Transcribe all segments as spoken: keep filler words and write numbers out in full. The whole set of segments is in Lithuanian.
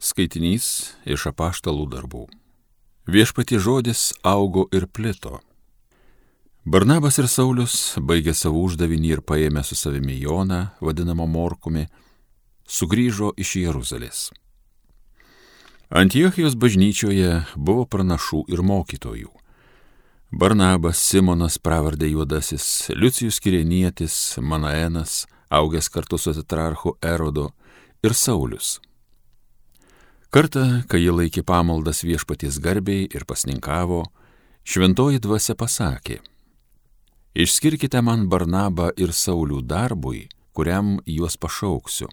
Skaitinys iš Apaštalų darbų. Viešpaties žodis augo ir plito. Barnabas ir Saulius, baigė savo uždavinį ir paėmė su savimi Joną, vadinamą Morkumi, sugrįžo iš Jeruzalės. Antiochijos bažnyčioje buvo pranašų ir mokytojų. Barnabas, Simonas pravarde Juodasis, Liucijus Kirenietis, Manaenas, augęs kartu su tetrarchu Erodu, ir Saulius. Kartą, kai jie laikė pamaldas Viešpaties garbei ir pasninkavo, šventoji dvasia pasakė: išskirkite man Barnabą ir Saulių darbui, kuriam juos pašauksiu.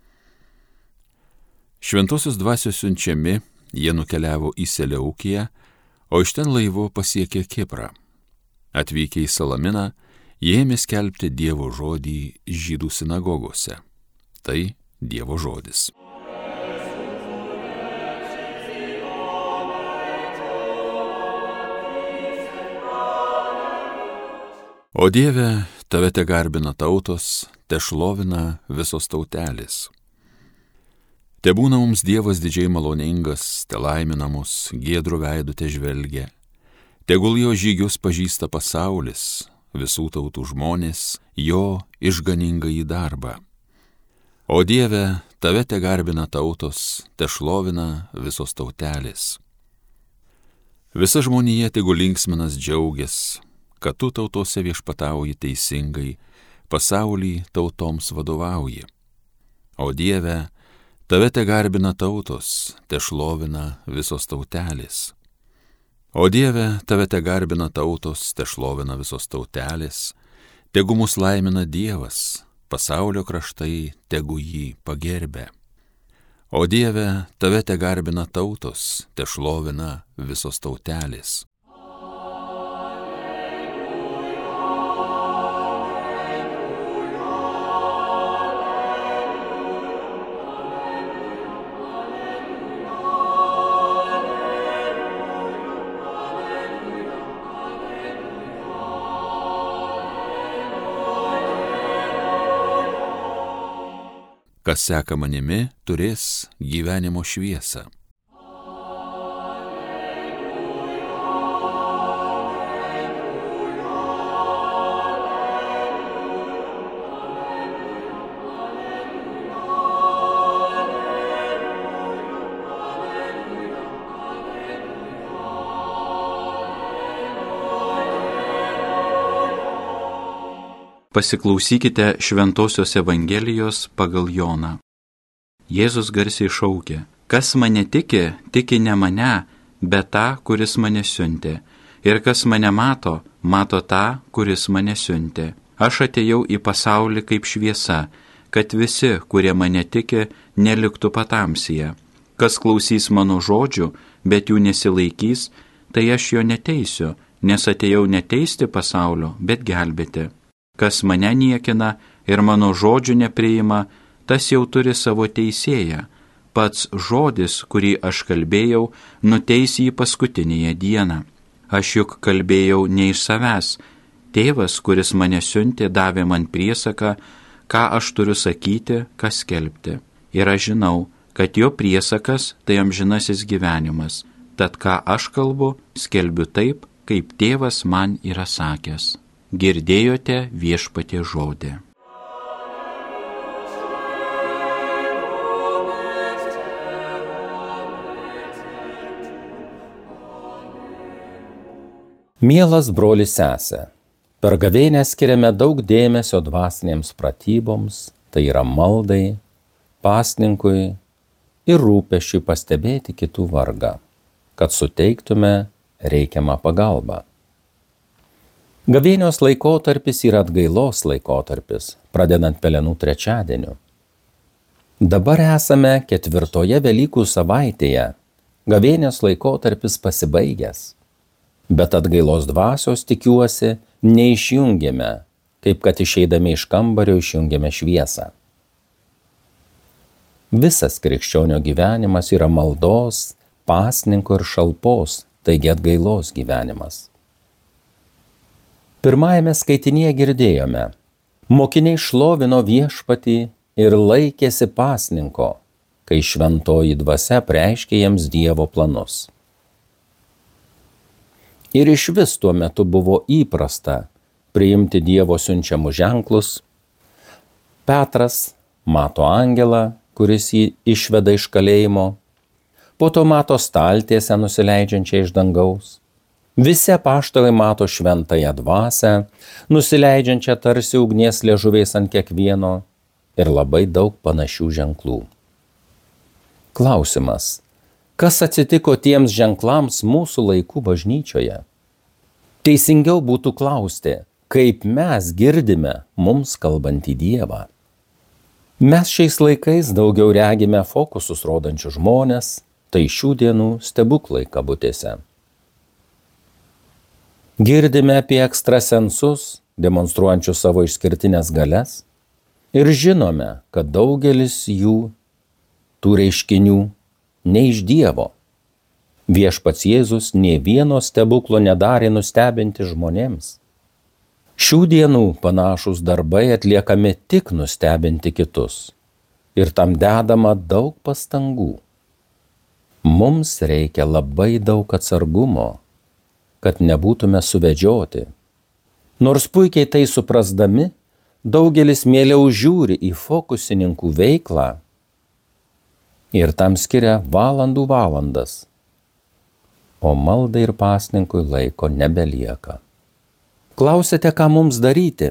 Šventosios dvasios siunčiami, jie nukeliavo į Seleukiją, o iš ten laivu pasiekė Kiprą. Atvykę į Salaminą, jie ėmė skelbti Dievo žodį žydų sinagogose. Tai Dievo žodis. O Dieve, tave te garbina tautos, te šlovina visos tautelės. Te būna mums Dievas didžiai maloningas, te laimina mus, giedrų veidų te žvelgia. Tegul jo žygius pažįsta pasaulis, visų tautų žmonės, jo išganingą į darbą. O Dieve, tave te garbina tautos, te šlovina visos tautelės. Visa žmonija tegul linksminas džiaugias, kad tu tautose viešpatauji teisingai, pasaulį tautoms vadovauji. O Dieve, tave te garbina tautos, te šlovina visos tautelės. O Dieve, tave te garbina tautos, te šlovina visos tautelės, tegu mus laimina Dievas, pasaulio kraštai tegu jį pagerbia. O Dieve, tave te garbina tautos, te šlovina visos tautelės. Kas seka manimi, turės gyvenimo šviesą. Pasiklausykite Šventosios Evangelijos pagal Joną. Jėzus garsiai šaukė: kas mane tiki, tiki ne mane, bet tą, kuris mane siuntė. Ir kas mane mato, mato tą, kuris mane siuntė. Aš atėjau į pasaulį kaip šviesa, kad visi, kurie mane tiki, neliktų patamsyje. Kas klausys mano žodžių, bet jų nesilaikys, tai aš jo neteisiu, nes atėjau neteisti pasaulio, bet gelbėti. Kas mane niekina ir mano žodžių nepriima, tas jau turi savo teisėją. Pats žodis, kurį aš kalbėjau, nuteis jį paskutinėje dieną. Aš juk kalbėjau ne iš savęs. Tėvas, kuris mane siuntė, davė man priesaką, ką aš turiu sakyti, ką skelbti. Ir aš žinau, kad jo priesakas tai amžinasis gyvenimas. Tad ką aš kalbu, skelbiu taip, kaip tėvas man yra sakęs. Girdėjote Viešpaties žodį. Mielas brolis sesė, per gavėnią skiriame daug dėmesio dvasinėms pratyboms, tai yra maldai, pasninkui ir rūpesčiui pastebėti kitų vargą, kad suteiktume reikiamą pagalbą. Gavėnios laikotarpis yra atgailos laikotarpis, pradedant Pelenų trečiadieniu. Dabar esame ketvirtoje Velykų savaitėje, gavėnios laikotarpis pasibaigęs, bet atgailos dvasios, tikiuosi, neišjungėme, kaip kad išeidami iš kambario išjungėme šviesą. Visas krikščionio gyvenimas yra maldos, pasninko ir šalpos, taigi atgailos gyvenimas. Pirmajame skaitinyje girdėjome: mokiniai šlovino Viešpatį ir laikėsi pasninko, kai šventoji dvasia preiškė jiems Dievo planus. Ir iš vis tuo metu buvo įprasta priimti Dievo siunčiamus ženklus. Petras mato angelą, kuris jį išveda iš kalėjimo, po to mato staltiesę nusileidžiančią iš dangaus. Visi apaštalai mato šventąją dvasią, nusileidžiančią tarsi ugnies liežuviais ant kiekvieno ir labai daug panašių ženklų. Klausimas, kas atsitiko tiems ženklams mūsų laikų bažnyčioje? Teisingiau būtų klausti, kaip mes girdime mums kalbantį Dievą. Mes šiais laikais daugiau regime fokusus rodančių žmonės, tai šių dienų stebuklai kabutėse. Girdime apie ekstrasensus, demonstruojančius savo išskirtinės galias, ir žinome, kad daugelis jų, tų reiškinių, ne iš Dievo. Viešpats Jėzus nė vieno stebuklo nedarė nustebinti žmonėms. Šių dienų panašūs darbai atliekami tik nustebinti kitus, ir tam dedama daug pastangų. Mums reikia labai daug atsargumo, kad nebūtume suvedžioti. Nors puikiai tai suprasdami, daugelis mieliau žiūri į fokusininkų veiklą ir tam skiria valandų valandas, o maldai ir pasninkui laiko nebelieka. Klausite, ką mums daryti?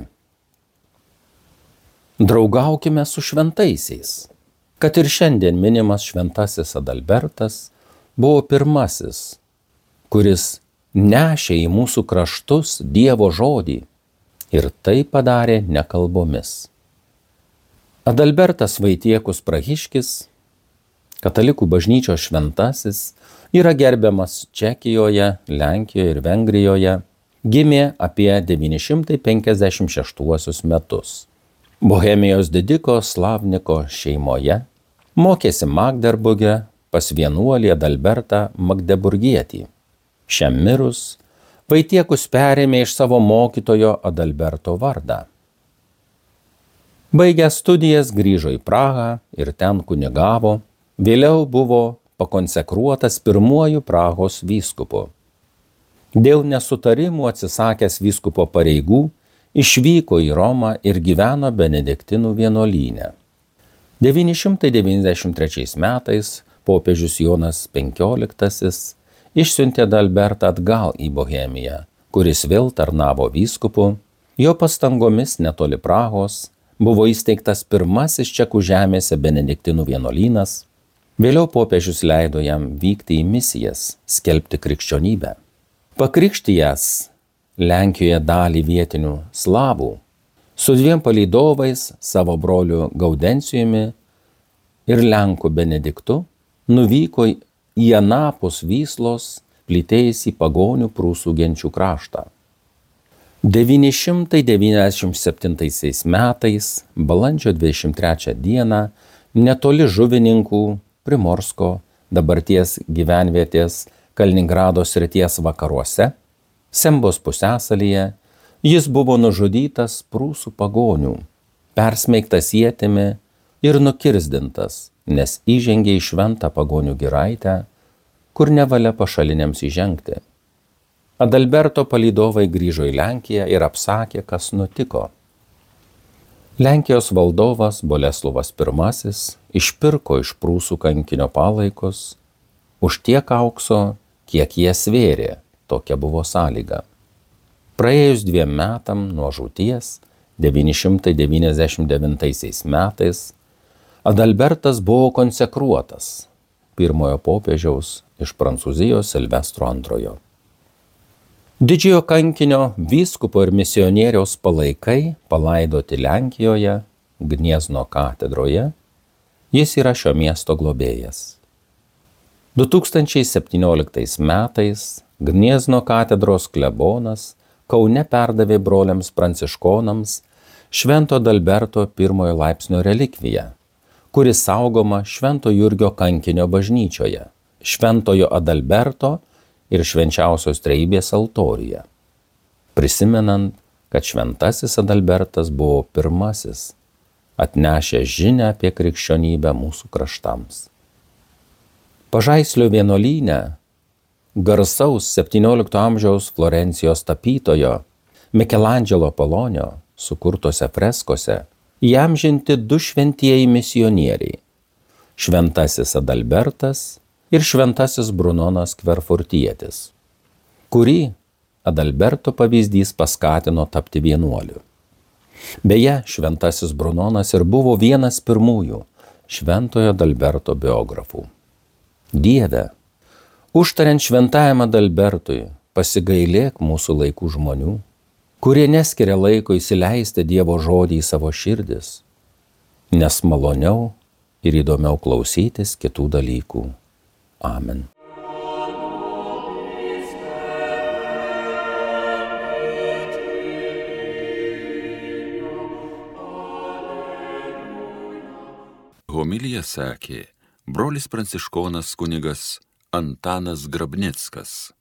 Draugaukime su šventaisiais. Kad ir šiandien minimas šventasis Adalbertas buvo pirmasis, kuris nešė į mūsų kraštus Dievo žodį ir tai padarė ne kalbomis. Adalbertas Vaitiekus Prahiškis, katalikų bažnyčios šventasis, yra gerbiamas Čekijoje, Lenkijoje ir Vengrijoje, gimė apie devyni šimtai penkiasdešimt šeštuosius metus. Bohemijos didiko Slavniko šeimoje, mokėsi Magdeburge pas vienuolį Adalbertą Magdeburgietį. Šiam mirus, Vaitiekus perėmė iš savo mokytojo Adalberto vardą. Baigęs studijas grįžo į Prahą ir ten kunigavo, vėliau buvo pakonsekruotas pirmuoju Prahos vyskupu. Dėl nesutarimų atsisakęs vyskupo pareigų, išvyko į Romą ir gyveno Benediktinų vienuolyne. devyni šimtai devyniasdešimt trečiais metais popiežius Jonas penkioliktasis išsiuntė Adalbertą atgal į Bohemiją, kuris vėl tarnavo vyskupu. Jo pastangomis netoli Prahos buvo įsteigtas pirmasis Čekų žemėse Benediktinų vienuolynas. Vėliau popiežius leido jam vykti į misijas, skelbti krikščionybę. Pakrikštijęs Lenkijoje dalį vietinių slavų, su dviem palydovais, savo broliu Gaudencijumi ir Lenku Benediktu, nuvyko į anapus Vyslos, plytėjusį pagonių prūsų genčių kraštą. devyni šimtai devyniasdešimt septintaisiais metais, balandžio dvidešimt trečią dieną, netoli Žuvininkų, Primorsko, dabarties gyvenvietės Kaliningrado srities vakaruose, Sembos pusiasalyje, jis buvo nužudytas prūsų pagonių, persmeigtas ietimi ir nukirzdintas, nes įžengė į šventą pagonių giraitę, kur nevalia pašaliniams įžengti. Adalberto palydovai grįžo į Lenkiją ir apsakė, kas nutiko. Lenkijos valdovas Boleslovas pirmasis išpirko iš prūsų kankinio palaikus už tiek aukso, kiek jie svėrė, tokia buvo sąlyga. Praėjus dviem metam nuo žūties, devyni šimtai devyniasdešimt devintaisiais metais, Adalbertas buvo konsekruotas pirmojo popiežiaus iš Prancūzijos Silvestro antrojo. Didžiojo kankinio vyskupo ir misionieriaus palaikai palaidoti Lenkijoje, Gniezno katedroje, jis yra šio miesto globėjas. du tūkstančiai septynioliktais metais Gniezno katedros klebonas Kaune perdavė broliams pranciškonams Švento Adalberto pirmojo laipsnio relikviją, kuri saugoma Švento Jurgio kankinio bažnyčioje, Šventojo Adalberto ir Švenčiausios Trejybės altoriuje, prisimenant, kad šventasis Adalbertas buvo pirmasis atnešę žinią apie krikščionybę mūsų kraštams. Pažaislio vienuolyne garsaus septyniolikto amžiaus Florencijos tapytojo Mikelandželo Polonio sukurtose freskose įamžinti du šventieji misionieriai – šventasis Adalbertas ir šventasis Brunonas Kverfurtietis, kurį Adalberto pavyzdys paskatino tapti vienuoliu. Beje, šventasis Brunonas ir buvo vienas pirmųjų šventojo Adalberto biografų. Dieve, užtariant šventajam Adalbertui, pasigailėk mūsų laikų žmonių, kurie neskiria laiko įsileisti Dievo žodį į savo širdis, nes maloniau ir įdomiau klausytis kitų dalykų. Amen. Homiliją sakė brolis pranciškonas kunigas Antanas Grabnickas.